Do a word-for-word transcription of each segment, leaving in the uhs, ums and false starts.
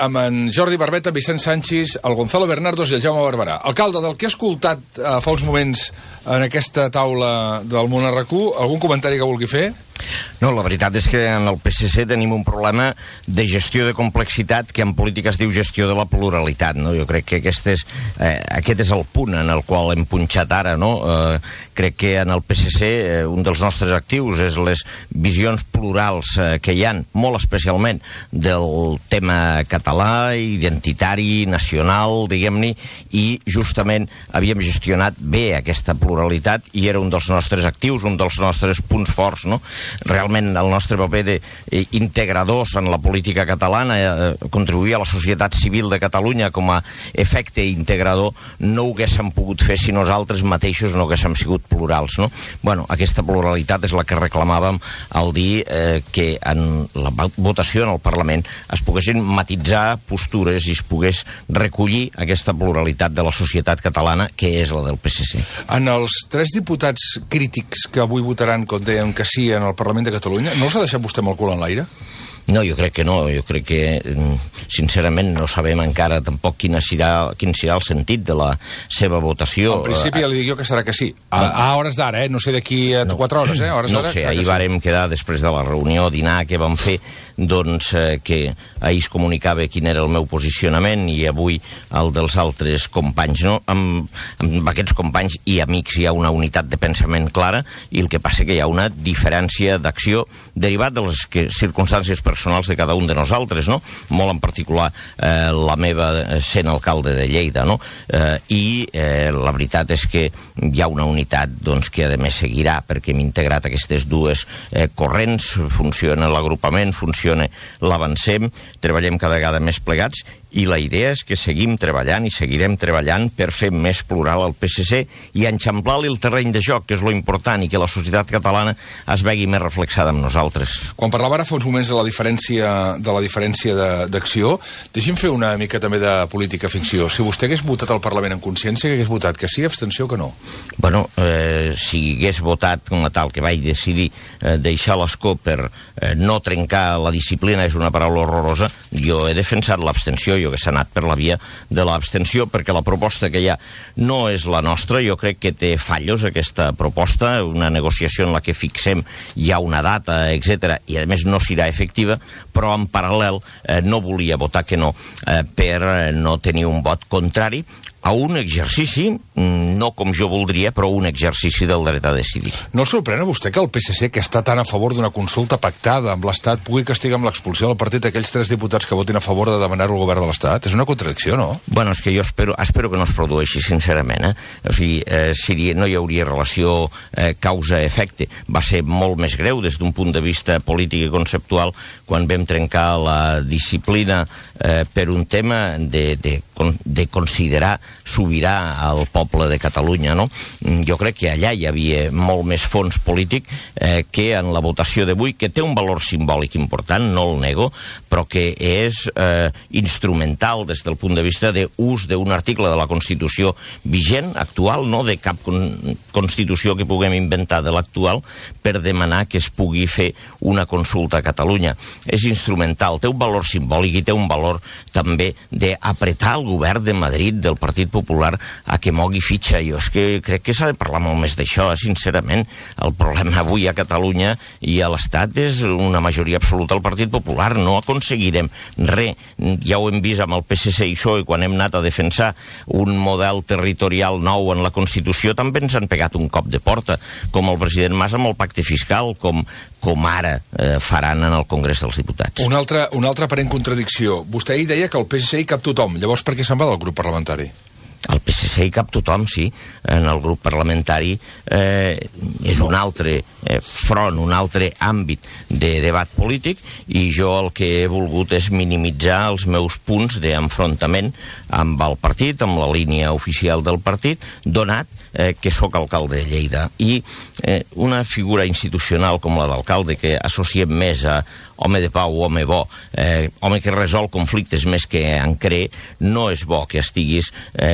amb en Jordi Barbeta, Vicent Sanchis, el Gonzalo Bernardos i el Jaume Barberà. Alcalde, del que he escoltat eh, fa uns moments en aquesta taula del Món R Q, algun comentari que vulgui fer? No, la veritat és que en el P S C tenim un problema de gestió de complexitat que en política es diu gestió de la pluralitat, no? Jo crec que aquest és, eh, aquest és el punt en el qual hem punxat ara, no? Eh, crec que en el P S C eh, un dels nostres actius és les visions plurals eh, que hi han, molt especialment del tema català, identitari, nacional, diguem-ne, i justament havíem gestionat bé aquesta pluralitat i era un dels nostres actius, un dels nostres punts forts, no? Realment el nostre paper d'integradors en la política catalana, eh, contribuir a la societat civil de Catalunya com a efecte integrador, no ho haguéssim pogut fer si nosaltres mateixos no haguéssim sigut plurals, no? Bueno, aquesta pluralitat és la que reclamàvem al dir eh, que en la votació en el Parlament es poguessin matitzar postures i es pogués recollir aquesta pluralitat de la societat catalana que és la del P S C. En els tres diputats crítics que avui votaran, com dèiem, que sí en el Parlament de Catalunya, no us ha deixat vostè amb el cul en l'aire? No, jo crec que no, jo crec que sincerament no sabem encara tampoc quin serà, quin serà el sentit de la seva votació. Al principi ja li dic jo que serà que sí, a, a hores d'ara, eh? No sé d'aquí a no, quatre hores, eh? A hores no sé, ahir vàrem sí. quedar després de la reunió, dinar que vam fer, doncs eh, que ahir es comunicava quin era el meu posicionament i avui el dels altres companys, no? Amb, amb aquests companys i amics hi ha una unitat de pensament clara i el que passa que hi ha una diferència d'acció derivat de les que, circumstàncies personals de cada un de nosaltres, no? Molt en particular eh, la meva sent alcalde de Lleida, no? Eh, I eh, la veritat és que hi ha una unitat doncs, que a més seguirà perquè hem integrat aquestes dues eh, corrents, funciona l'agrupament, funciona l'avancem, treballem cada vegada més plegats i la idea és que seguim treballant i seguirem treballant per fer més plural el P S C i enxamplar-li el terreny de joc, que és lo important, i que la societat catalana es vegi més reflexada amb nosaltres. Quan parlava ara fa uns moments de la diferència de la diferència d'acció, deixi'm fer una mica també de política ficció. Si vostè hagués votat al Parlament en consciència, que hagués votat que sí, abstenció que no? Bueno, eh, si hagués votat com a tal que vaig decidir eh, deixar l'escó per eh, no trencar la disciplina, és una paraula horrorosa, jo he defensat l'abstenció, jo que s'ha anat per la via de l'abstenció, perquè la proposta que hi ha no és la nostra, jo crec que té fallos aquesta proposta, una negociació en la que fixem ja una data, etcètera, i a més no serà efectiva, però en paral·lel eh, no volia votar que no eh, per no tenir un vot contrari a un exercici, no com jo voldria, però un exercici del dret a decidir. No el sorprèn a vostè que el P S C, que està tan a favor d'una consulta pactada amb l'Estat, pugui castigar amb l'expulsió del partit aquells tres diputats que votin a favor de demanar-ho al govern de l'Estat? És una contradicció, no? Bueno, és que jo espero, espero que no es produeixi, sincerament. Eh? O sigui, eh, seria, no hi hauria relació eh, causa-efecte. Va ser molt més greu des d'un punt de vista polític i conceptual quan vam trencar la disciplina eh, per un tema de, de, de considerar sobirà al poble de Catalunya, no? Jo crec que allà hi havia molt més fons polític eh, que en la votació d'avui, que té un valor simbòlic important, no el nego, però que és eh, instrumental des del punt de vista d'ús d'un article de la Constitució vigent, actual, no de cap con Constitució que puguem inventar de l'actual, per demanar que es pugui fer una consulta a Catalunya. És instrumental, té un valor simbòlic i té un valor també d'apretar el govern de Madrid, del Partit Popular, a que mogui fitxa. Jo és que crec que s'ha de parlar molt més d'això, sincerament. El problema avui a Catalunya i a l'Estat és una majoria absoluta al Partit Popular. No aconseguirem res. Ja ho hem vist amb el P S C i P S O E, quan hem anat a defensar un model territorial nou en la Constitució, també ens han pegat un cop de porta, com el president Mas amb el pacte fiscal, com, com ara eh, faran en el Congrés dels Diputats. Una altra, una altra aparent contradicció. Vostè ahir deia que el P S C hi cap tothom. Llavors, per què se'n va del grup parlamentari? El P S C hi cap tothom, sí. En el grup parlamentari eh, és un altre eh, front, un altre àmbit de debat polític, i jo el que he volgut és minimitzar els meus punts d'enfrontament amb el partit, amb la línia oficial del partit, donat eh, que sóc alcalde de Lleida. I eh, una figura institucional com la d'alcalde, que associem més a home de pau, home bo, eh, home que resol conflictes més que en cree, no és bo que estiguis eh,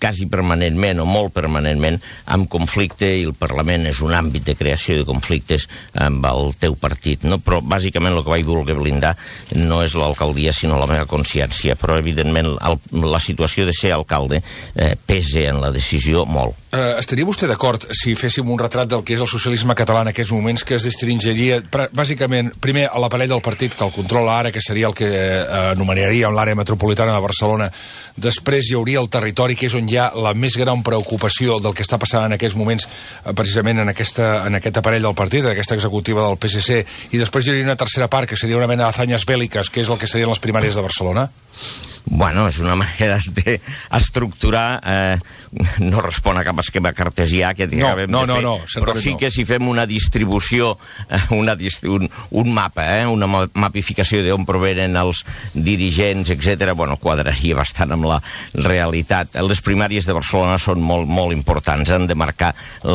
quasi permanentment o molt permanentment amb conflicte, i el Parlament és un àmbit de creació de conflictes amb el teu partit, no? Però bàsicament el que vaig voler blindar no és l'alcaldia sinó la meva consciència, però evidentment el, la situació de ser alcalde eh, pesa en la decisió molt. Uh, estaria vostè d'acord si féssim un retrat del que és el socialisme català en aquests moments, que es distingiria bàsicament primer a l'aparell del partit que el controla ara, que seria el que eh, anomenaríem l'àrea metropolitana de Barcelona, després hi hauria el territori, que és on hi ha la més gran preocupació del que està passant en aquests moments, eh, precisament en, aquesta, en aquest aparell del partit, en aquesta executiva del P S C, i després hi hauria una tercera part, que seria una mena d'azanyes bèl·liques, que és el que serien les primàries de Barcelona? Bueno, és una manera d'estructurar, eh, no respon a cap esquema cartesià que no, acabem no, de fer, no, no, però sí que si fem una distribució, una dist un, un mapa, eh, una mapificació d'on provenen els dirigents, etcètera, bueno, quadraria bastant amb la realitat. Les primàries de Barcelona són molt, molt importants, han de marcar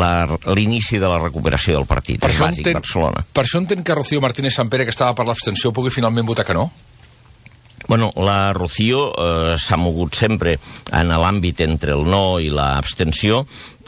l'inici de la recuperació del partit. Per, és això bàsic, entenc, Barcelona. per això entenc que Rocío Martínez Sampere, que estava per l'abstenció, pugui finalment votar que no? Bueno, la Rocío eh, s'ha mogut sempre en l'àmbit entre el no i l'abstenció,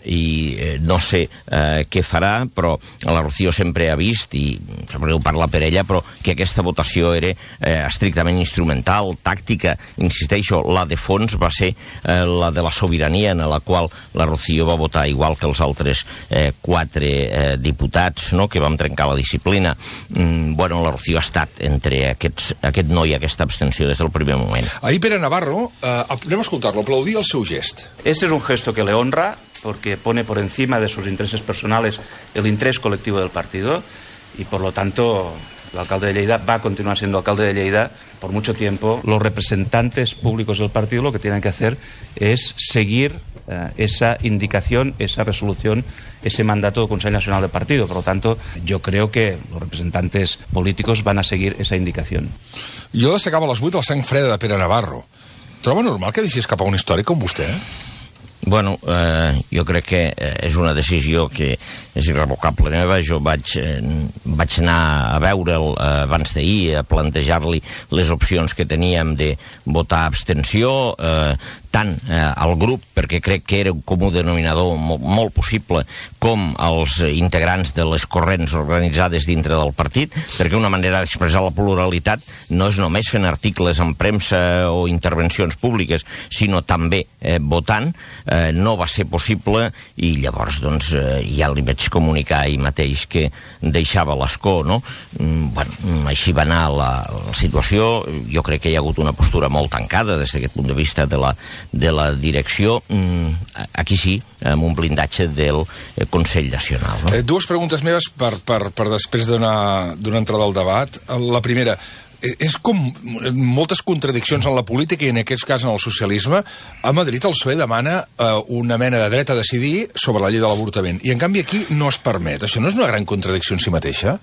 i eh, no sé eh, què farà, però la Rocío sempre ha vist, i sempre ho parla per ella, però que aquesta votació era eh, estrictament instrumental, tàctica. Insisteixo, la de fons va ser eh, la de la sobirania, en la qual la Rocío va votar igual que els altres eh, quatre eh, diputats, no?, que vam trencar la disciplina. Mm, bueno, la Rocío ha estat entre aquests, aquest no i aquesta abstenció des del primer moment. Ahir Pere Navarro, eh, anem a escoltar-lo, aplaudir el seu gest. Este es un gesto que le honra, porque pone por encima de sus intereses personales el interés colectivo del partido, y por lo tanto el alcalde de Lleida va a continuar siendo alcalde de Lleida por mucho tiempo. Los representantes públicos del partido lo que tienen que hacer es seguir eh, esa indicación, esa resolución, ese mandato del Consejo Nacional del Partido. Por lo tanto, yo creo que los representantes políticos van a seguir esa indicación. Jo destacava a les vuit la sang freda de Pere Navarro. Troba normal que deixis cap a un històric com vostè? Bueno, eh, jo crec que eh, és una decisió que és irrevocable meva. Jo vaig, eh, vaig anar a veure'l eh, abans d'ahir, a plantejar-li les opcions que teníem de votar abstenció, eh, tant eh, al grup, perquè crec que era un comú denominador molt, molt possible, com als integrants de les corrents organitzades dintre del partit, perquè una manera d'expressar la pluralitat no és només fent articles en premsa o intervencions públiques, sinó també eh, votant. Eh, no va ser possible, i llavors doncs eh, ja li vaig comunicar ahir mateix que deixava l'escó, no? Mm, bueno, així va anar la, la situació. Jo crec que hi ha hagut una postura molt tancada des d'aquest punt de vista de la de la direcció, aquí sí, amb un blindatge del Consell Nacional. No? Eh, dues preguntes meves per, per, per després d'una entrada al debat. La primera, és com moltes contradiccions en la política i en aquest cas en el socialisme. A Madrid el P S O E demana eh, una mena de dret a decidir sobre la llei de l'avortament, i en canvi aquí no es permet. Això no és una gran contradicció en si mateixa?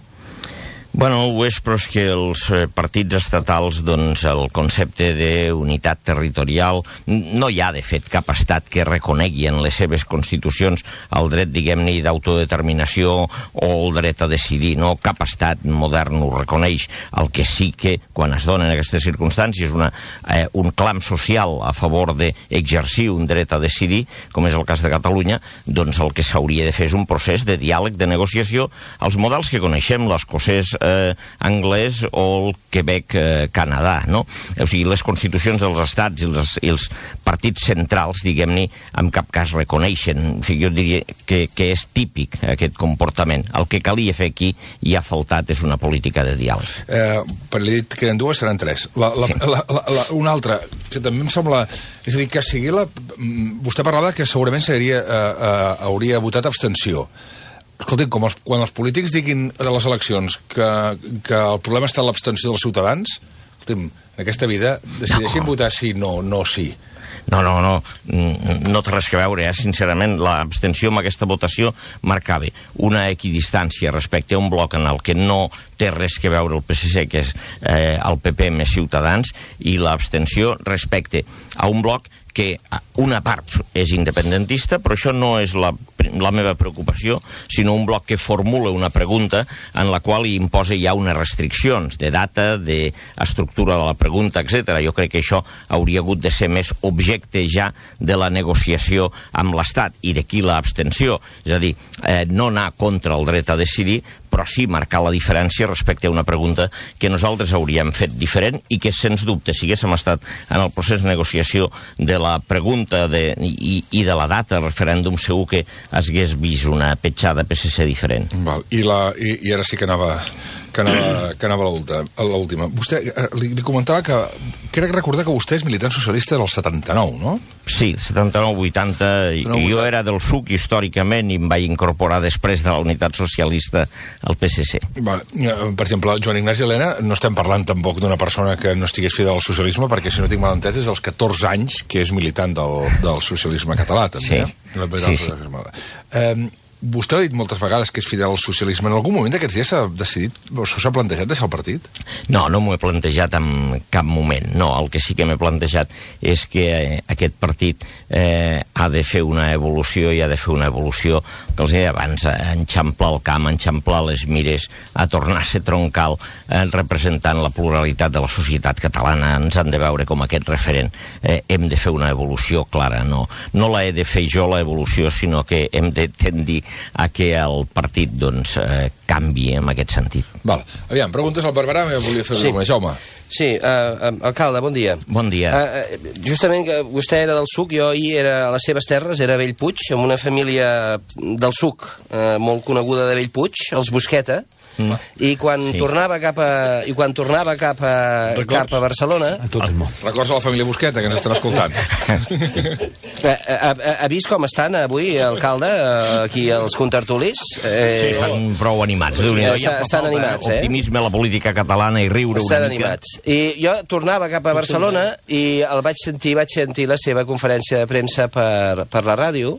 Bueno, ho és, però és que els partits estatals, doncs, el concepte d'unitat territorial, no hi ha, de fet, cap estat que reconegui en les seves constitucions el dret, diguem-ne, d'autodeterminació o el dret a decidir, no? Cap estat modern ho reconeix. El que sí que, quan es donen aquestes circumstàncies, una, eh, un clam social a favor d'exercir un dret a decidir, com és el cas de Catalunya, doncs el que s'hauria de fer és un procés de diàleg, de negociació, als models que coneixem, l'escocès, Eh, anglès o el Quebec, eh, Canadà, no? O sigui, les constitucions dels estats i els, i els partits centrals, diguem-ne, en cap cas reconeixen. O sigui, jo diria que, que és típic aquest comportament. El que calia fer aquí i ha faltat és una política de diàleg. Eh, per l'he dit que eren dues, seran tres. La, la, sí. la, la, la, una altra, que també em sembla... És a dir, que sigui la... Vostè parlava que segurament seria, eh, eh, hauria votat abstenció. Escolti, com els, quan els polítics diguin de les eleccions que, que el problema està en l'abstenció dels ciutadans, escolti, en aquesta vida decideixin no. votar sí, no, no sí. No, no, no, no té res que veure, eh? Sincerament, l'abstenció amb aquesta votació marcava una equidistància respecte a un bloc en el que no té res que veure el P S C, que és eh, el P P més Ciutadans, i l'abstenció respecte a un bloc que una part és independentista, però això no és la, la meva preocupació, sinó un bloc que formula una pregunta en la qual hi imposa ja unes restriccions de data, d'estructura de la pregunta, etcètera. Jo crec que això hauria hagut de ser més objecte ja de la negociació amb l'Estat, i d'aquí l'abstenció. És a dir, eh, no anar contra el dret a decidir, però sí marcar la diferència respecte a una pregunta que nosaltres hauríem fet diferent i que, sens dubte, si haguéssim estat en el procés de negociació de la pregunta de, i, i de la data del referèndum, segur que es hagués vist una petjada P S C diferent. Val. I, la, i, i ara sí que anava, que anava, que anava a l'última. Vostè li, li comentava que... Crec recordar que vostè és militant socialista del setanta-nou, no? Sí, setanta-nou vuitanta. Jo era del S U C històricament i em vaig incorporar després de la Unitat Socialista al P S C. Vale. Per exemple, Joan Ignasi Elena, no estem parlant tampoc d'una persona que no estigués fidel al socialisme, perquè, si no tinc mal entès, és dels catorze anys que és militant del, del socialisme català, també. Sí, eh? sí, sí. Eh, vostè ha dit moltes vegades que és fidel al socialisme. En algun moment d'aquests dies s'ha decidit, o s'ha plantejat deixar el partit? No, no m'ho he plantejat en cap moment. No, el que sí que m'he plantejat és que eh, aquest partit eh, ha de fer una evolució, i ha de fer una evolució que els deia abans, a enxamplar el camp, a enxamplar les mires, a tornar a ser troncal, eh, representant la pluralitat de la societat catalana. Ens han de veure com aquest referent. Eh, hem de fer una evolució clara. No, no la he de fer jo, la evolució, sinó que hem de tendir a que el partit, doncs, eh, canvi en aquest sentit. Val. Aviam, preguntes al Barberà, me volia fer Sí. alguna. Jaume. Sí, uh, alcalde, bon dia. Bon dia. Uh, justament que vostè era del S U C, jo ahir era a les seves terres, era a Bellpuig, amb una família del S U C, uh, molt coneguda de Bellpuig, els Busqueta, mm. i quan sí. tornava cap a i quan tornava cap a Records? cap a Barcelona, a tot el món. Records a la família Busqueta, que ens estan escoltant. ha, ha, ha vist com estan avui, alcalde, aquí els contertulis? Eh, sí, estan prou animats. Sí, està, estan animats, eh? Optimisme a la política catalana i riure estan una mica. Animats. I jo tornava cap a Barcelona i el vaig sentir, vaig sentir la seva conferència de premsa per, per la ràdio,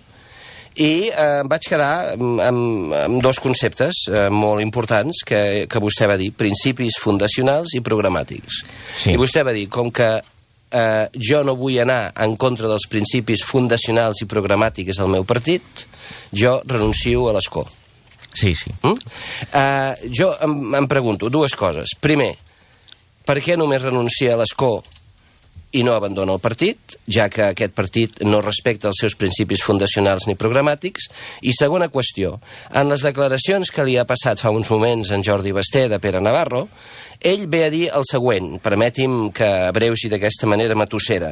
i eh, em vaig quedar amb, amb, amb dos conceptes eh, molt importants que, que vostè va dir: principis fundacionals i programàtics. Sí. I vostè va dir, com que eh, jo no vull anar en contra dels principis fundacionals i programàtics del meu partit, jo renuncio a l'escó. Sí, sí. Mm? Eh, jo em, em pregunto dues coses. Primer, per què només renuncia a l'escó i no abandona el partit, ja que aquest partit no respecta els seus principis fundacionals ni programàtics? I segona qüestió, en les declaracions que li ha passat fa uns moments en Jordi Basté de Pere Navarro, ell ve a dir el següent, permeti'm que abreugi d'aquesta manera matossera: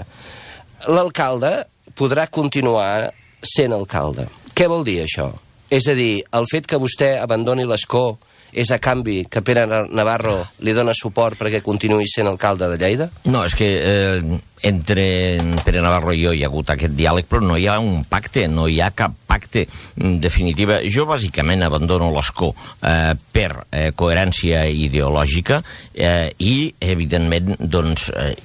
l'alcalde podrà continuar sent alcalde. Què vol dir això? És a dir, el fet que vostè abandoni l'escó és a canvi que Pere Navarro li dona suport perquè continuï sent alcalde de Lleida? No, és que eh, entre Pere Navarro i jo hi ha hagut aquest diàleg, però no hi ha un pacte, no hi ha cap pacte. En definitiva, jo bàsicament abandono l'escó eh, per eh, coherència ideològica eh, i, evidentment, doncs, eh,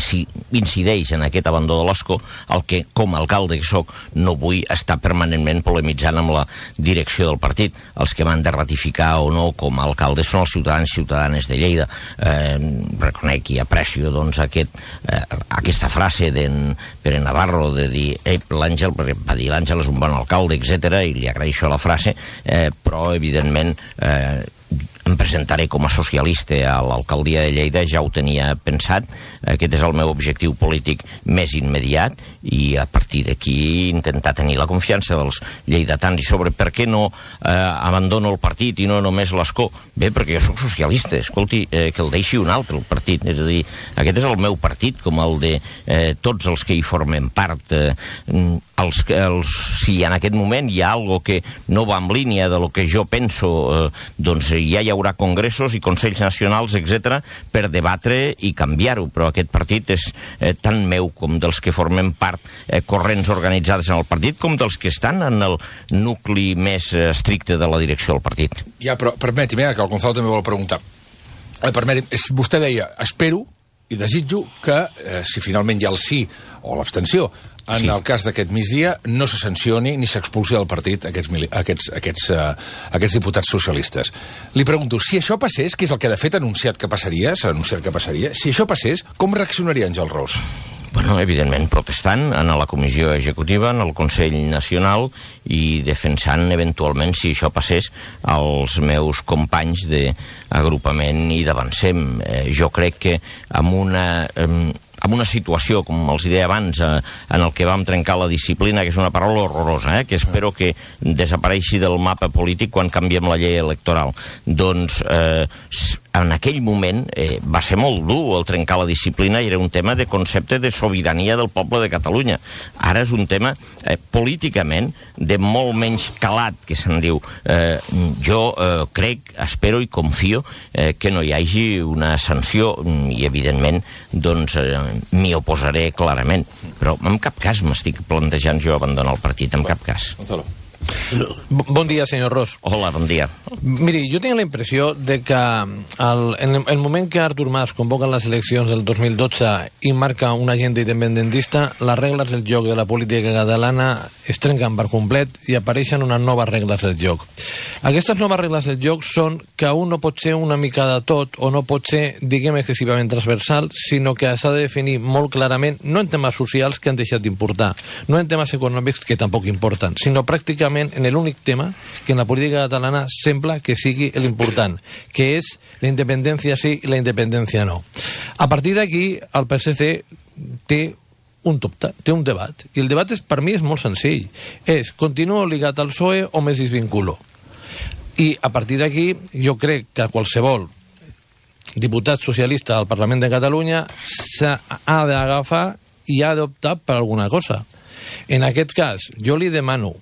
incideix en aquest abandó de l'escó el que, com a alcalde que soc, no vull estar permanentment polemitzant amb la direcció del partit. Els que m'han de ratificar o no com a alcalde són els ciutadans i ciutadanes de Lleida. Eh, reconec i aprecio, doncs, aquest, eh, aquesta frase d'en Pere Navarro de dir eh, l'Àngel, perquè va dir l'Àngel és un bon alcalde, etcètera, i li agraeixo la frase, eh, però, evidentment, eh, em presentaré com a socialista a l'alcaldia de Lleida, ja ho tenia pensat. Aquest és el meu objectiu polític més immediat, i a partir d'aquí intentar tenir la confiança dels lleidatans. I sobre per què no eh, abandono el partit i no només l'escó? Bé, perquè jo soc socialista, escolti, eh, que el deixi un altre el partit. És a dir, aquest és el meu partit, com el de eh, tots els que hi formen part. Eh, els, els, si en aquest moment hi ha algo que no va en línia de lo que jo penso, eh, doncs ja hi haurà congressos i consells nacionals, etcètera, per debatre i canviar-ho. Però aquest partit és eh, tan meu com dels que formen part eh, corrents organitzades en el partit, com dels que estan en el nucli més eh, estricte de la direcció del partit. Ja, però permeti'm, eh, que el Gonzalo també vol preguntar. Eh, permeti'm, vostè deia, espero i desitjo que, eh, si finalment hi ha el sí o l'abstenció, en sí. el cas d'aquest migdia, no se sancioni ni s'expulsi del partit aquests, aquests, aquests, uh, aquests diputats socialistes. Li pregunto, si això passés, que és el que de fet ha anunciat que passaria, s'ha anunciat que passaria, si això passés, com reaccionaria Àngel Ros? Bueno, evidentment protestant en la comissió executiva, en el Consell Nacional i defensant eventualment, si això passés, els meus companys d'agrupament i d'Avancem. Eh, jo crec que amb una... Eh, amb una situació, com els deia abans, eh, en el que vam trencar la disciplina, que és una paraula horrorosa, eh, que espero que desapareixi del mapa polític quan canviem la llei electoral. Doncs eh, en aquell moment eh, va ser molt dur el trencar la disciplina i era un tema de concepte de sobirania del poble de Catalunya. Ara és un tema eh, políticament de molt menys calat, que se'n diu. Eh, jo eh, crec, espero i confio eh, que no hi hagi una sanció i evidentment doncs eh, m'hi oposaré clarament, però en cap cas m'estic plantejant jo abandonar el partit, en cap cas. Bon dia, senyor Ros. Hola, bon dia. Miri, jo tinc la impressió de que el, en el moment que Artur Mas convoca les eleccions del dos mil dotze i marca una agenda independentista, les regles del joc de la política catalana es trenquen per complet i apareixen unes noves regles del joc. Aquestes noves regles del joc són que un no pot ser una mica de tot o no pot ser, diguem, excessivament transversal, sinó que s'ha de definir molt clarament, no en temes socials que han deixat d'importar, no en temes econòmics que tampoc importen, sinó pràcticament en l'únic tema que en la política catalana sembla que sigui l'important, que és la independència sí i la independència no. A partir d'aquí, el P S C té un dubte, té un debat, i el debat és, per mi és molt senzill. És, continuo ligat al P S O E o me desvinculo? I a partir d'aquí, jo crec que qualsevol diputat socialista al Parlament de Catalunya ha d'agafar i ha d'optar per alguna cosa. En aquest cas, jo li demano,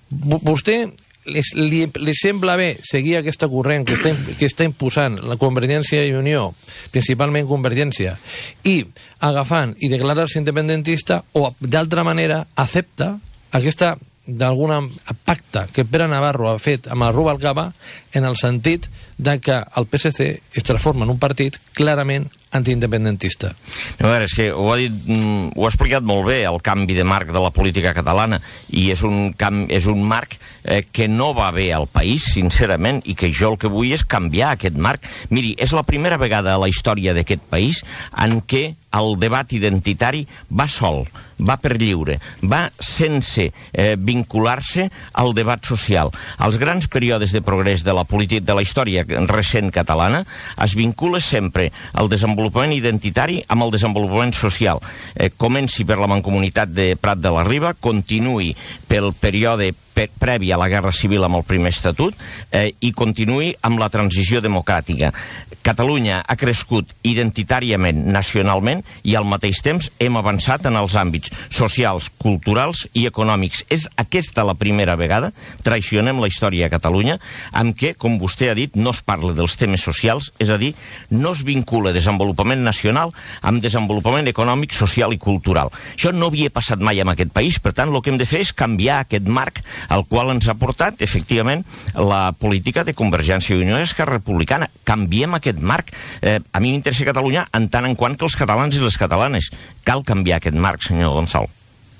vostè les, li, li sembla bé seguir aquesta corrent que està, que està imposant la Convergència i Unió, principalment Convergència, i agafant i declarar-se independentista, o d'altra manera accepta aquesta d'alguna pacte que Pere Navarro ha fet amb el Rubalcaba en el sentit de que el P S C es transforma en un partit clarament antiindependentista. A veure, és que ho ha dit, ho ha explicat molt bé el canvi de marc de la política catalana, i és un, camp, és un marc eh, que no va bé al país, sincerament, i que jo el que vull és canviar aquest marc. Miri, és la primera vegada a la història d'aquest país en què el debat identitari va sol, va per lliure, va sense eh, vincular-se al debat social. Als grans períodes de progrés de la política, de la història recent catalana, es vincula sempre el desenvolupament identitari amb el desenvolupament social. Eh, comenci per la Mancomunitat de Prat de la Riba, continuï pel període previ a la Guerra Civil amb el primer estatut eh, i continuï amb la transició democràtica. Catalunya ha crescut identitàriament, nacionalment, i al mateix temps hem avançat en els àmbits socials, culturals i econòmics. És aquesta la primera vegada, traicionem la història a Catalunya, amb què, com vostè ha dit, no es parla dels temes socials, és a dir, no es vincula desenvolupament nacional amb desenvolupament econòmic, social i cultural. Això no havia passat mai en aquest país, per tant, el que hem de fer és canviar aquest marc al qual ens ha portat, efectivament, la política de Convergència i Unió i Esquerra Republicana. Canviem aquest marc. Eh, a mi m'interessa Catalunya en tant en quant que els catalans i les catalanes. Cal canviar aquest marc, senyor Gonçal.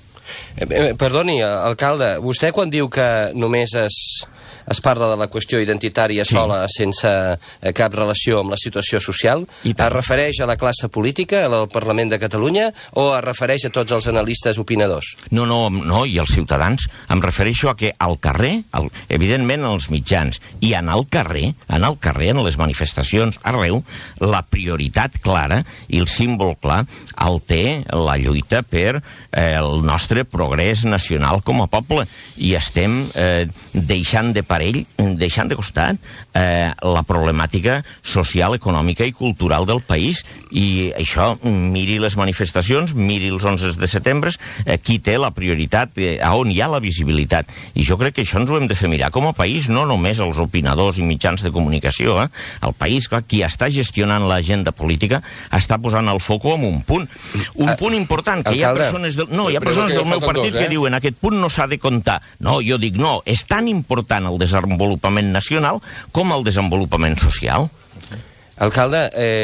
Eh, eh, perdoni, alcalde, vostè quan diu que només es... es parla de la qüestió identitària sí. sola, sense eh, cap relació amb la situació social, es refereix a la classe política, al Parlament de Catalunya, o es refereix a tots els analistes opinadors? No, no, no, i els ciutadans. Em refereixo a que al carrer, al, evidentment als mitjans, i anar al carrer, anar al carrer, en les manifestacions, arreu, la prioritat clara i el símbol clar el té la lluita per eh, el nostre progrés nacional com a poble, i estem eh, deixant de parell, deixant de costat eh, la problemàtica social, econòmica i cultural del país, i això, miri les manifestacions, miri els onze de setembre, eh, qui té la prioritat, eh, a on hi ha la visibilitat, i jo crec que això ens ho hem de fer mirar com a país, no només els opinadors i mitjans de comunicació, eh? El país, clar, qui està gestionant l'agenda política està posant el foco en un punt, un punt important, que hi ha persones del, no, hi ha persones del meu partit que diuen aquest punt no s'ha de comptar. No, jo dic no, és tan important el desenvolupament nacional com el desenvolupament social. Alcalde, eh,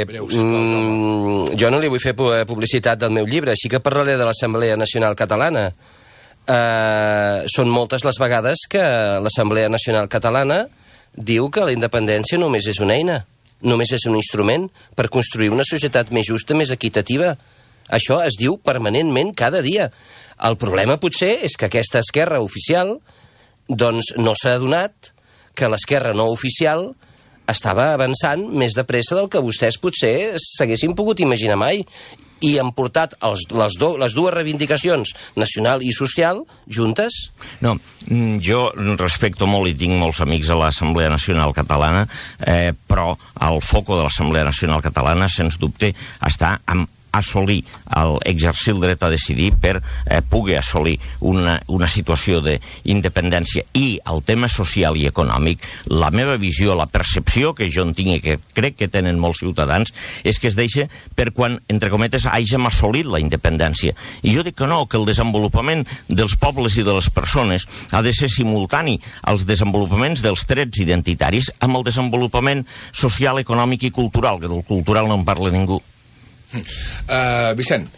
mm, jo no li vull fer publicitat del meu llibre, així que parlaré de l'Assemblea Nacional Catalana. Eh, són moltes les vegades que l'Assemblea Nacional Catalana diu que la independència només és una eina, només és un instrument per construir una societat més justa, més equitativa. Això es diu permanentment cada dia. El problema potser és que aquesta esquerra oficial doncs no s'ha adonat que l'esquerra no oficial estava avançant més de pressa del que vostès potser s'haguessin pogut imaginar mai, i han portat els, les, do, les dues reivindicacions, nacional i social, juntes? No, jo respecto molt i tinc molts amics a l'Assemblea Nacional Catalana, eh, però el foco de l'Assemblea Nacional Catalana, sens dubte, està amb assolir, el, exercir el dret a decidir per eh, poder assolir una, una situació d'independència. I el tema social i econòmic, la meva visió, la percepció que jo en tinc i que crec que tenen molts ciutadans, és que es deixa per quan, entre cometes, hàgim assolit la independència. I jo dic que no, que el desenvolupament dels pobles i de les persones ha de ser simultani als desenvolupaments dels trets identitaris amb el desenvolupament social, econòmic i cultural, que del cultural no en parla ningú. Uh, Vicent.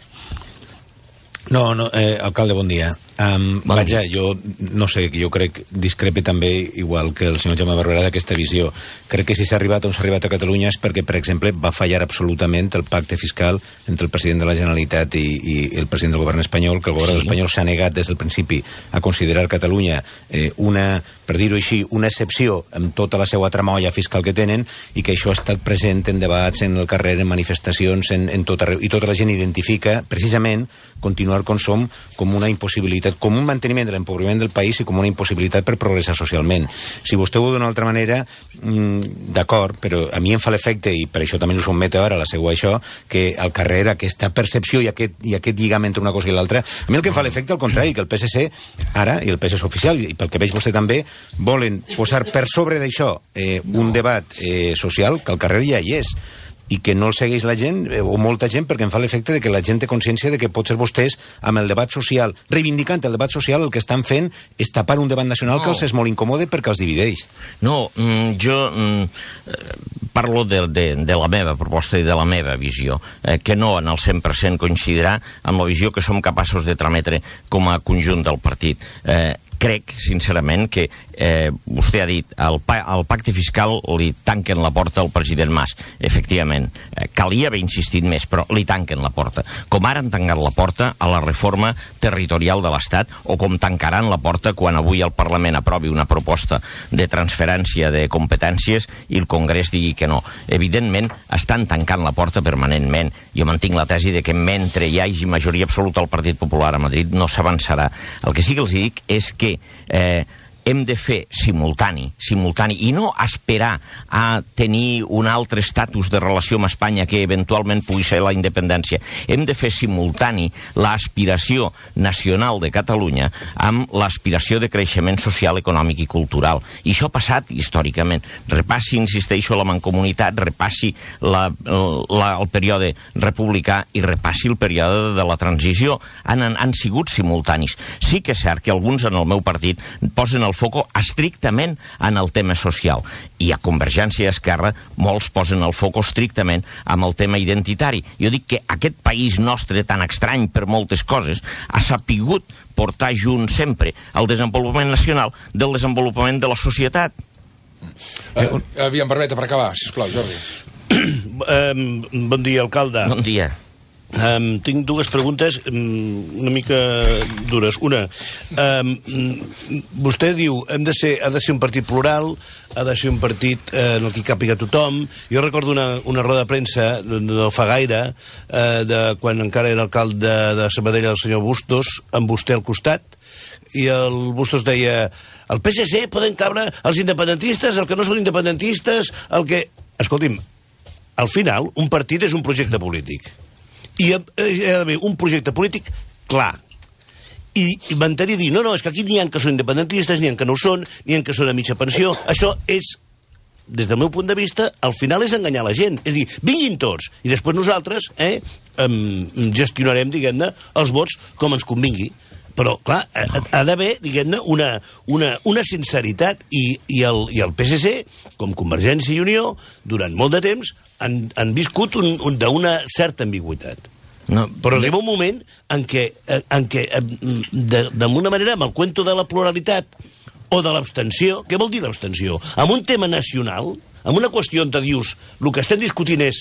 No, no, eh, alcalde, bon dia. Um, bon vaja, dia. jo no sé, jo crec, discrepe també, igual que el senyor Jaume Barberà, d'aquesta visió. Crec que si s'ha arribat on s'ha arribat a Catalunya és perquè, per exemple, va fallar absolutament el pacte fiscal entre el president de la Generalitat i, i el president del govern espanyol, que el govern sí. espanyol s'ha negat des del principi a considerar Catalunya eh, una, per dir-ho així, una excepció amb tota la seva tramolla fiscal que tenen, i que això ha estat present en debats, en el carrer, en manifestacions, en, en tot arreu, i tota la gent identifica, precisament, continuar com som, com una impossibilitat, com un manteniment de l'empobriment del país i com una impossibilitat per progressar socialment. Si vostè ho veu d'una altra manera, mmm, d'acord, però a mi em fa l'efecte, i per això també ho sotmeto ara a la següent això, que al carrer aquesta percepció i aquest, i aquest lligam entre una cosa i l'altra, a mi el que em fa l'efecte, al contrari, que el P S C, ara, i el P S C oficial, i pel que veig vostè també, volen posar per sobre d'això eh, un debat eh, social que al carrer ja hi és, i que no el segueix la gent, eh, o molta gent, perquè em fa l'efecte de que la gent té consciència de que potser vostès, amb el debat social, reivindicant el debat social, el que estan fent és tapar un debat nacional no. que els és molt incòmode perquè els divideix. No, mm, jo mm, parlo de, de, de la meva proposta i de la meva visió, eh, que no en el cent per cent coincidirà amb la visió que som capaços de trametre com a conjunt del partit. Eh, crec, sincerament, que eh, vostè ha dit, el, pa el pacte fiscal li tanquen la porta al president Mas. Efectivament, eh, calia haver insistit més, però li tanquen la porta. Com ara han tancat la porta a la reforma territorial de l'Estat, o com tancaran la porta quan avui el Parlament aprovi una proposta de transferència de competències i el Congrés digui que no. Evidentment, estan tancant la porta permanentment. Jo mantinc la tesi de que mentre hi hagi majoria absoluta al Partit Popular a Madrid no s'avançarà. El que sí que els dic és que Eh, hem de fer simultani, simultani, i no esperar a tenir un altre estatus de relació amb Espanya que eventualment pugui ser la independència. Hem de fer simultani l'aspiració nacional de Catalunya amb l'aspiració de creixement social, econòmic i cultural. I això ha passat històricament. Repassi, insisteixo, la mancomunitat, repassi la, la, el període republicà i repassi el període de la transició. Han, han, han sigut simultanis. Sí que és cert que alguns en el meu partit posen el foco estrictament en el tema social, i a Convergència i Esquerra molts posen el foco estrictament amb el tema identitari. Jo dic que aquest país nostre, tan estrany per moltes coses, ha sapigut portar junt sempre el desenvolupament nacional del desenvolupament de la societat. Uh, aviam, permeta per acabar, sisplau, Jordi. Um, bon dia, alcalde. Bon dia. Um, tinc dues preguntes um, una mica dures. Una, um, vostè diu hem de ser, ha de ser un partit plural, ha de ser un partit eh, en el que càpiga tothom. Jo recordo una, una roda de premsa no fa gaire, eh, de quan encara era alcalde de, de Sabadell, el senyor Bustos, amb vostè al costat, i el Bustos deia: el P S C poden cabre els independentistes, el que no són independentistes, el que... Escolti'm, al final un partit és un projecte polític, i ha d'haver un projecte polític clar, i mantenir dir, no, no, és que aquí n'hi ha que són independentistes, n'hi ha que no ho són, n'hi ha que són a mitja pensió. Això és, des del meu punt de vista, al final és enganyar la gent. És dir, vinguin tots, i després nosaltres eh, gestionarem, diguem-ne, els vots com ens convingui. Però, clar, ha, ha d'haver, diguem-ne, una, una, una sinceritat, i, i, el, i el P S C, com Convergència i Unió, durant molt de temps, han, han viscut un, un, d'una certa ambigüitat. No, però arriba un moment en què, en què d'alguna manera, amb el cuento de la pluralitat o de l'abstenció, què vol dir l'abstenció? Amb un tema nacional, amb una qüestió on te dius, el que estem discutint és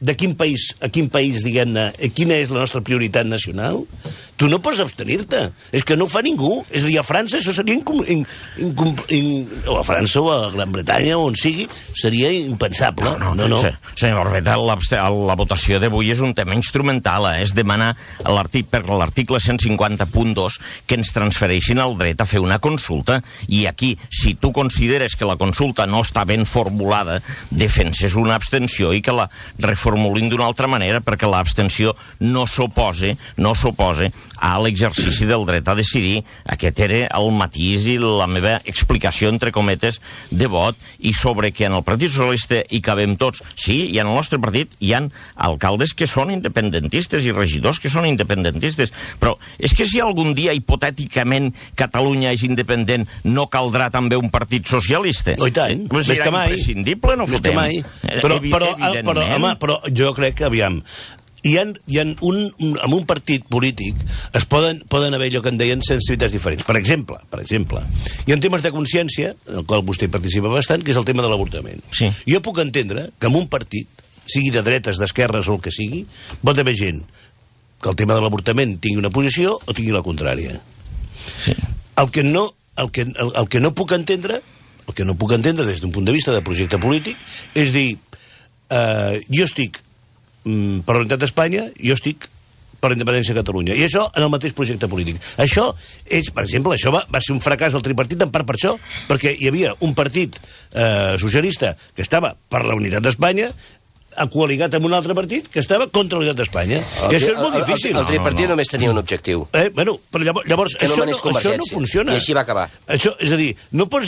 de quin país, a quin país, diguem-ne, quina és la nostra prioritat nacional, tu no pots abstenir-te. És que no ho fa ningú. És a dir, a França això seria... Incom, in, incom, in, o a França o a Gran Bretanya, o on sigui, seria impensable. No, no, no. no. Senyor Orbeta, la, la votació d'avui és un tema instrumental. Eh? Es demana per l'article cent cinquanta punt dos que ens transfereixin el dret a fer una consulta. I aquí, si tu consideres que la consulta no està ben formulada, defenses una abstenció i que la reformulin d'una altra manera, perquè l'abstenció no s'opose, no s'opose a l'exercici del dret a decidir. Aquest era el matís i la meva explicació, entre cometes, de vot, i sobre que en el Partit Socialista hi cabem tots. Sí, i en el nostre partit hi ha alcaldes que són independentistes i regidors que són independentistes, però és que si algun dia, hipotèticament, Catalunya és independent, no caldrà també un partit socialista? Oh, i tant, pues més que mai. Imprescindible, no fotem. Però, però, però, home, però jo crec que, aviam, hi ha, hi ha un, un, en un partit polític es poden, poden haver allò que en deien sensibilitats diferents. Per exemple, per exemple, hi ha temes de consciència, en el qual vostè participa bastant, que és el tema de l'avortament. Sí. Jo puc entendre que en un partit, sigui de dretes, d'esquerres o el que sigui, pot haver gent que el tema de l'avortament tingui una posició o tingui la contrària. Sí. El que no, el que, el, el que no puc entendre, el que no puc entendre des d'un punt de vista de projecte polític, és dir, eh, jo estic per la unitat d'Espanya, jo estic per la independència de Catalunya. I això en el mateix projecte polític. Això és, per exemple, això va, va ser un fracàs del tripartit en part per això, perquè hi havia un partit eh, socialista que estava per la unitat d'Espanya coaligat amb un altre partit que estava contra la unitat d'Espanya. I això és molt difícil. El, el, el tripartit no, no, no. només tenia un objectiu. Eh, bueno, però llavors, llavors que això, no, no, això no funciona. I així va acabar. Això, és a dir, no pots...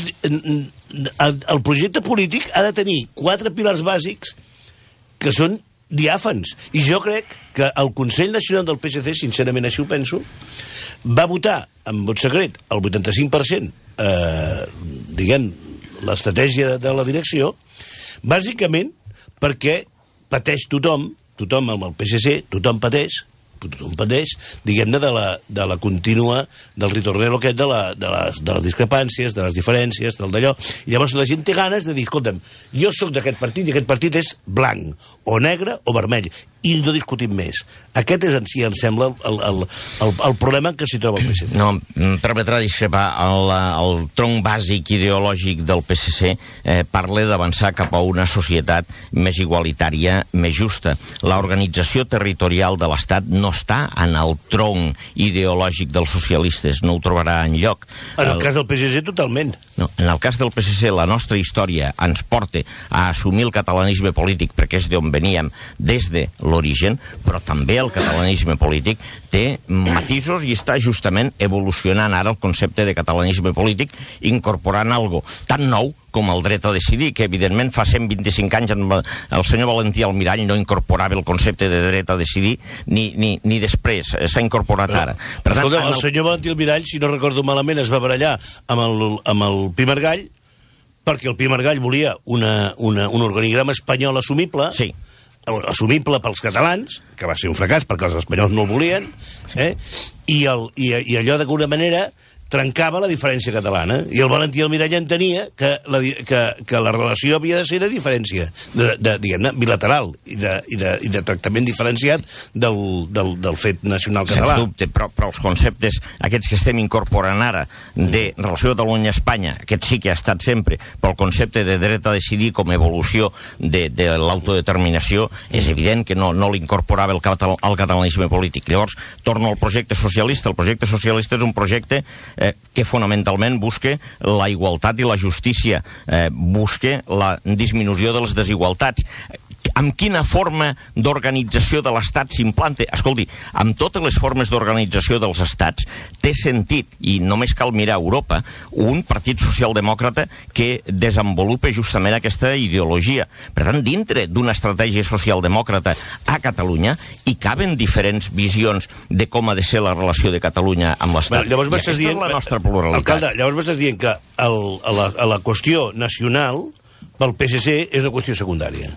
El, el projecte polític ha de tenir quatre pilars bàsics que són diàfans. I jo crec que el Consell Nacional del P S C, sincerament així ho penso, va votar amb vot secret el vuitanta-cinc per cent, eh, diguem, l'estratègia de, de la direcció, bàsicament perquè pateix tothom, tothom amb el P S C, tothom pateix, tothom pateix, diguem-ne, de la, de la contínua, del ritornero aquest de, la, de, les, de les discrepàncies, de les diferències, del d'allò. I llavors la gent té ganes de dir, escolta'm, jo sóc d'aquest partit i aquest partit és blanc, o negre o vermell, i no discutim més. Aquest és en si, em sembla, el, el, el, el problema en què s'hi troba el P S C. No, em permetrà discrepar. El, el tronc bàsic ideològic del P S C eh, parla d'avançar cap a una societat més igualitària, més justa. L'organització territorial de l'Estat no està en el tronc ideològic dels socialistes, no ho trobarà enlloc. En el, el cas del P S C, totalment. No, en el cas del P S C, la nostra història ens porta a assumir el catalanisme polític, perquè és d'on veníem des de l'origen, però també el catalanisme polític té matisos i està justament evolucionant ara el concepte de catalanisme polític, incorporant algo tan nou com el dret a decidir, que evidentment fa cent vint-i-cinc anys el senyor Valentí Almirall no incorporava el concepte de dret a decidir ni, ni, ni després, s'ha incorporat però, ara. Per tant, escolta, el, el senyor Valentí Almirall, si no recordo malament, es va barallar amb el, amb el Pi Margall, perquè el Pi Margall volia una, una, un organigrama espanyol assumible, sí, assumible pels catalans, que va ser un fracàs perquè els espanyols no el volien, eh? I, el, i, i allò d'alguna manera trencava la diferència catalana, i el Valentí Almirall entenia que la, que, que la relació havia de ser de diferència, de, de, diguem-ne, bilateral, i de, i, de, i de tractament diferenciat del, del, del fet nacional català. Sens dubte, però, però els conceptes, aquests que estem incorporant ara, de relació Catalunya-Espanya, aquest sí que ha estat sempre, però el concepte de dret a decidir com a evolució de, de l'autodeterminació, és evident que no, no l'incorporava el, catal, el catalanisme polític. Llavors, torno al projecte socialista. El projecte socialista és un projecte Eh, que fonamentalment busca la igualtat i la justícia, eh, busca la disminució de les desigualtats. Amb quina forma d'organització de l'Estat s'implanta? Escolti, amb totes les formes d'organització dels estats té sentit, i només cal mirar a Europa, un partit socialdemòcrata que desenvolupa justament aquesta ideologia. Per tant, dintre d'una estratègia socialdemòcrata a Catalunya hi caben diferents visions de com ha de ser la relació de Catalunya amb l'Estat. Bueno, llavors m'estàs dient, la nostra pluralitat. Alcalde, llavors m'estàs dient que el, a, la, a la qüestió nacional pel P S C és una qüestió secundària.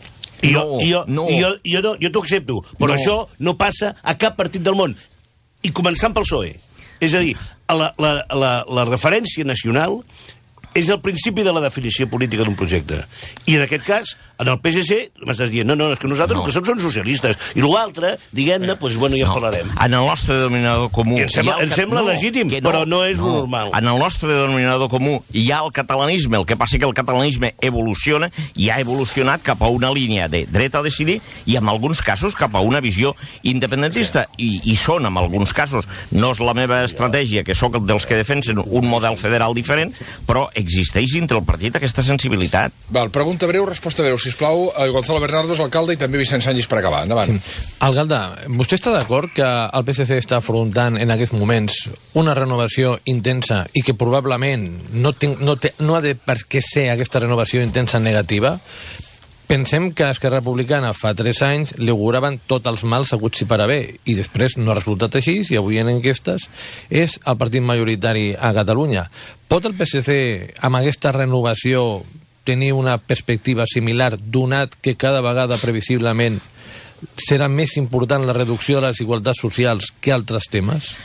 I jo, no, i jo, no. I jo, jo, no, jo t'ho accepto, però no. això no passa a cap partit del món, i començant pel P S O E. És a dir, la, la, la, la referència nacional és el principi de la definició política d'un projecte. I en aquest cas, en el P S C, m'estàs dient, no, no, és que nosaltres no. el que som són socialistes. I l'altre, diguem-ne, doncs, bueno, ja no. parlarem. En el nostre denominador comú... I em sembla, em sembla no, legítim, no, però no és no. normal. En el nostre denominador comú hi ha el catalanisme, el que passa que el catalanisme evoluciona i ha evolucionat cap a una línia de dret a decidir i en alguns casos cap a una visió independentista. Sí. I, I són, en alguns casos, no és la meva estratègia, que sóc dels que defensen un model federal diferent, però existeix dintre el partit aquesta sensibilitat. Val, pregunta breu, resposta breu, sisplau. Gonzalo Bernardos, alcalde, i també Vicent Sánchez per acabar. Endavant. Sí. Alcalde, vostè està d'acord que el P S C està afrontant en aquests moments una renovació intensa i que probablement no, tinc, no, té, no ha de per què ser aquesta renovació intensa negativa? Pensem que Esquerra Republicana fa tres anys li auguraven tots els mals haguts i per haver i després no ha resultat així i avui en enquestes és el partit majoritari a Catalunya. Pot el P S C amb aquesta renovació tenir una perspectiva similar donat que cada vegada previsiblement serà més important la reducció de les desigualtats socials que altres temes?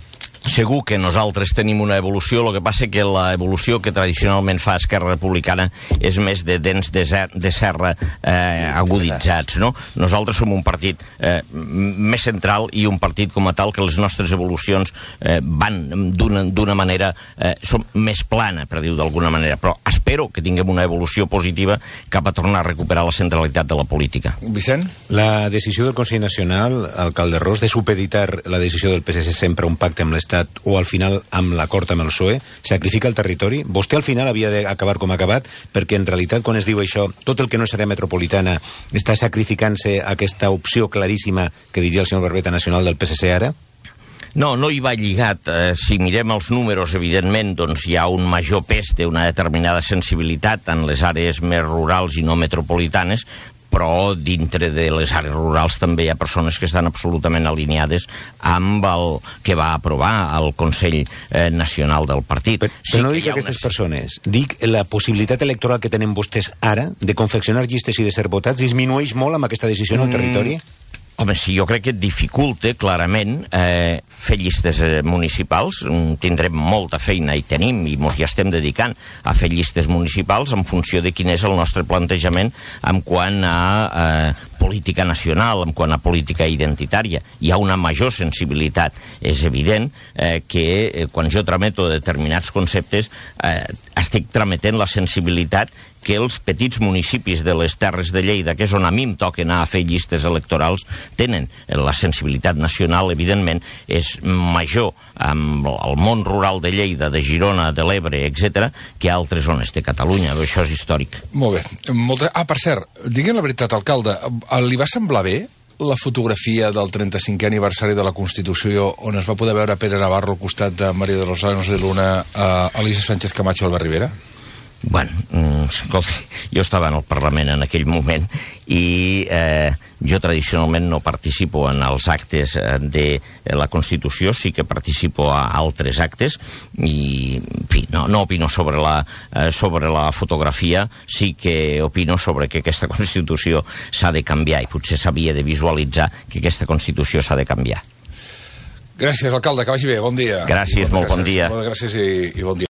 Segur que nosaltres tenim una evolució, el que passa que la evolució que tradicionalment fa Esquerra Republicana és més de dents de, zer, de serra eh, aguditzats, no? Nosaltres som un partit eh, més central i un partit com a tal que les nostres evolucions eh, van d'una manera, eh, som més plana, per dir-ho d'alguna manera, però espero que tinguem una evolució positiva cap a tornar a recuperar la centralitat de la política. Vicent? La decisió del Consell Nacional, alcalde Ros, de supeditar la decisió del P S C sempre a un pacte amb l'Estat o al final amb l'acord amb el P S O E, sacrifica el territori? Vostè al final havia d'acabar com ha acabat, perquè en realitat quan es diu això, tot el que no serà metropolitana està sacrificant-se aquesta opció claríssima que diria el senyor Barbeta nacional del P S C ara? No, no hi va lligat. Eh, si mirem els números, evidentment, doncs hi ha un major pes d'una determinada sensibilitat en les àrees més rurals i no metropolitanes, però dintre de les àrees rurals també hi ha persones que estan absolutament alineades amb el que va aprovar el Consell eh, Nacional del partit. Però, però sí no dic aquestes unes... persones, dic la possibilitat electoral que tenen vostès ara de confeccionar llistes i de ser votats disminueix molt amb aquesta decisió en el territori? Mm. Home, sí, jo crec que et dificulta clarament eh, fer llistes eh, municipals. Tindrem molta feina i tenim, i mos ja estem dedicant a fer llistes municipals en funció de quin és el nostre plantejament en quant a eh, política nacional, en quant a política identitària. Hi ha una major sensibilitat. És evident eh, que eh, quan jo trameto determinats conceptes eh, estic trametent la sensibilitat que els petits municipis de les Terres de Lleida, que és on a mi em toca anar a fer llistes electorals, tenen. La sensibilitat nacional, evidentment, és major amb el món rural de Lleida, de Girona, de l'Ebre, etcètera, que a altres zones de Catalunya. Això és històric. Molt bé. Molta... Ah, per cert, diguem la veritat, alcalde, li va semblar bé la fotografia del trenta-cinquè aniversari de la Constitució on es va poder veure Pere Navarro al costat de María de los Llanos de Luna, a Elisa Sánchez Camacho i Albert Rivera? Bueno, escolta, jo estava en el Parlament en aquell moment i eh, jo tradicionalment no participo en els actes de la Constitució, sí que participo a altres actes i, en fi, no, no opino sobre la, eh, sobre la fotografia, sí que opino sobre que aquesta Constitució s'ha de canviar i potser s'havia de visualitzar que aquesta Constitució s'ha de canviar. Gràcies, alcalde, que vagi bé, bon dia. Gràcies, molt bon dia. Moltes gràcies i, i bon dia.